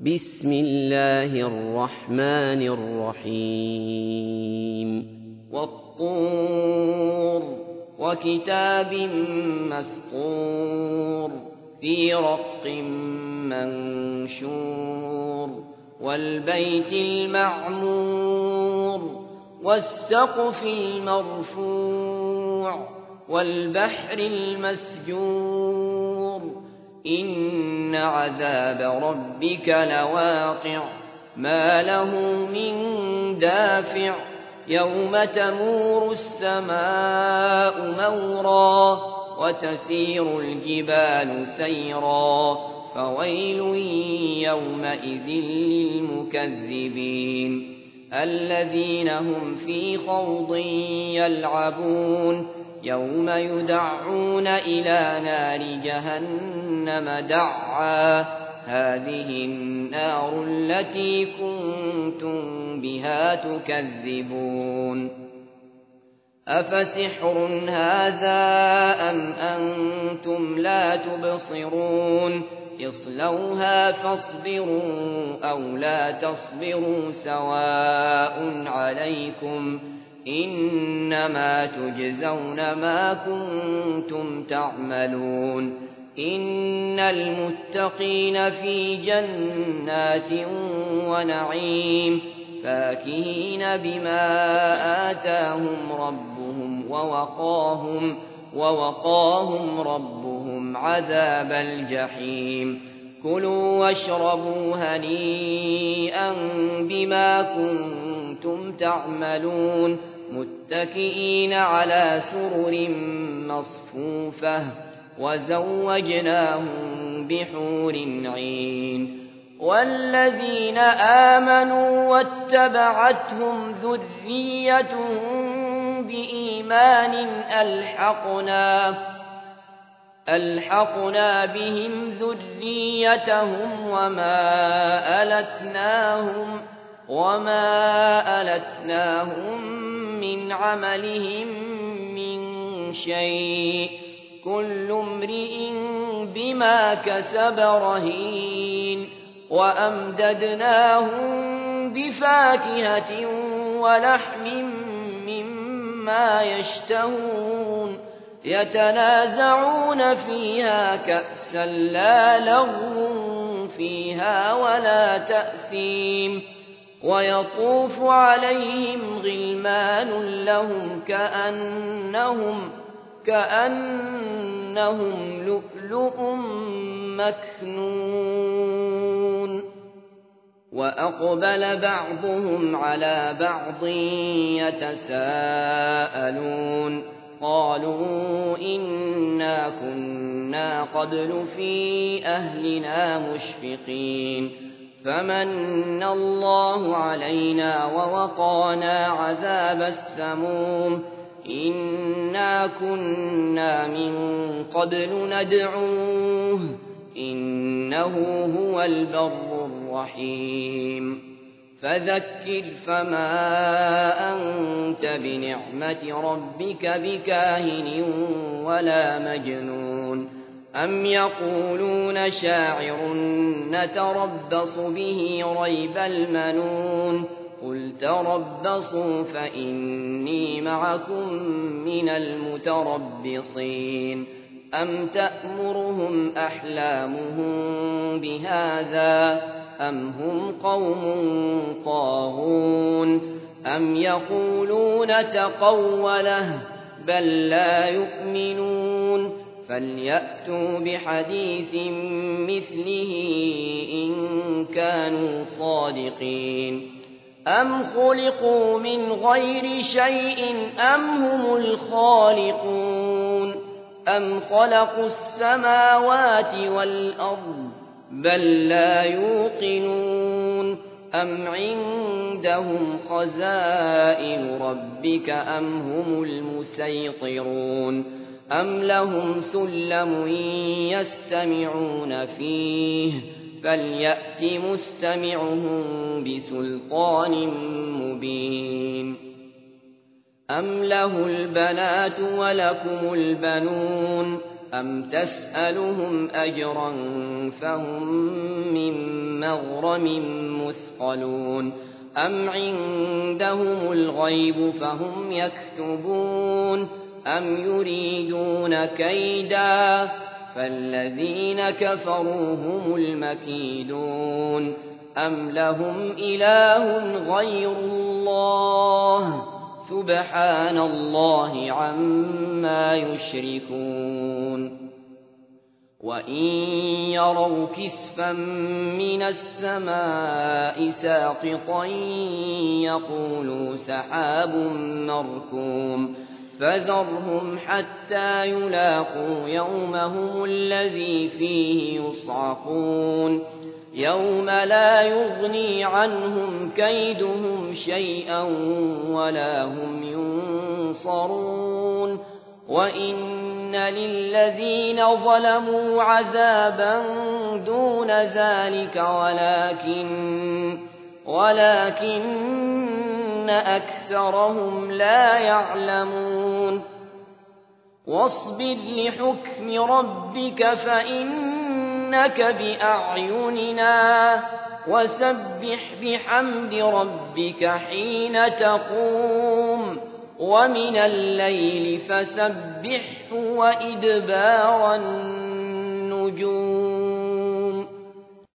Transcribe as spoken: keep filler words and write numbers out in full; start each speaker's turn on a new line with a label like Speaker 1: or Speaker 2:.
Speaker 1: بسم الله الرحمن الرحيم
Speaker 2: والطور وكتاب مسطور في رق منشور والبيت المعمور والسقف المرفوع والبحر المسجور إن عذاب ربك لواقع ما له من دافع يوم تمور السماء مورا وتسير الجبال سيرا فويل يومئذ للمكذبين الذين هم في خوض يلعبون يوم يدعون إلى نار جهنم دعا هذه النار التي كنتم بها تكذبون أفسحر هذا أم أنتم لا تبصرون اصلوها فاصبروا أو لا تصبروا سواء عليكم إنما تجزون ما كنتم تعملون إن المتقين في جنات ونعيم فاكهين بما آتاهم ربهم ووقاهم, ووقاهم ربهم عذاب الجحيم كلوا واشربوا هنيئا بما كنتم تعملون متكئين على سرر مصفوفة وزوجناهم بحور عين والذين آمنوا واتبعتهم ذريتهم بإيمان ألحقنا ألحقنا بهم ذريتهم وما ألتناهم وما ألتناهم من عملهم من شيء كل امرئ بما كسب رهين وأمددناهم بفاكهة ولحم مما يشتهون يتنازعون فيها كأسا لا لغو فيها ولا تأثيم ويطوف عليهم غلمان لهم كأنهم كأنهم لؤلؤ مكنون وأقبل بعضهم على بعض يتساءلون قالوا إنا كنا قبل في أهلنا مشفقين فمن الله علينا ووقانا عذاب السموم إنا كنا من قبل ندعوه إنه هو البر الرحيم فذكر فما أنت بنعمة ربك بكاهن ولا مجنون أم يقولون شاعر نتربص به ريب المنون قل تربصوا فإني معكم من المتربصين أم تأمرهم أحلامهم بهذا أم هم قوم طاغون أم يقولون تقوله بل لا يؤمنون فليأتوا بحديث مثله إن كانوا صادقين أم خلقوا من غير شيء أم هم الخالقون أم خلقوا السماوات والأرض بل لا يوقنون أم عندهم خزائن ربك أم هم المسيطرون أم لهم سلم يستمعون فيه فليأت مستمعهم بسلطان مبين أم له البنات ولكم البنون أم تسألهم أجرا فهم من مغرم مثقلون أم عندهم الغيب فهم يكتبون أم يريدون كيدا فالذين كفروا هم المكيدون أم لهم إله غير الله سبحان الله عما يشركون وإن يروا كسفا من السماء ساقطا يقولوا سحاب مركوم فذرهم حتى يلاقوا يومهم الذي فيه يصعقون يوم لا يغني عنهم كيدهم شيئا ولا هم ينصرون وإن للذين ظلموا عذابا دون ذلك ولكن ولكن أكثرهم لا يعلمون واصبر لحكم ربك فإنك بأعيننا وسبح بحمد ربك حين تقوم ومن الليل فسبحه وإدبار النجوم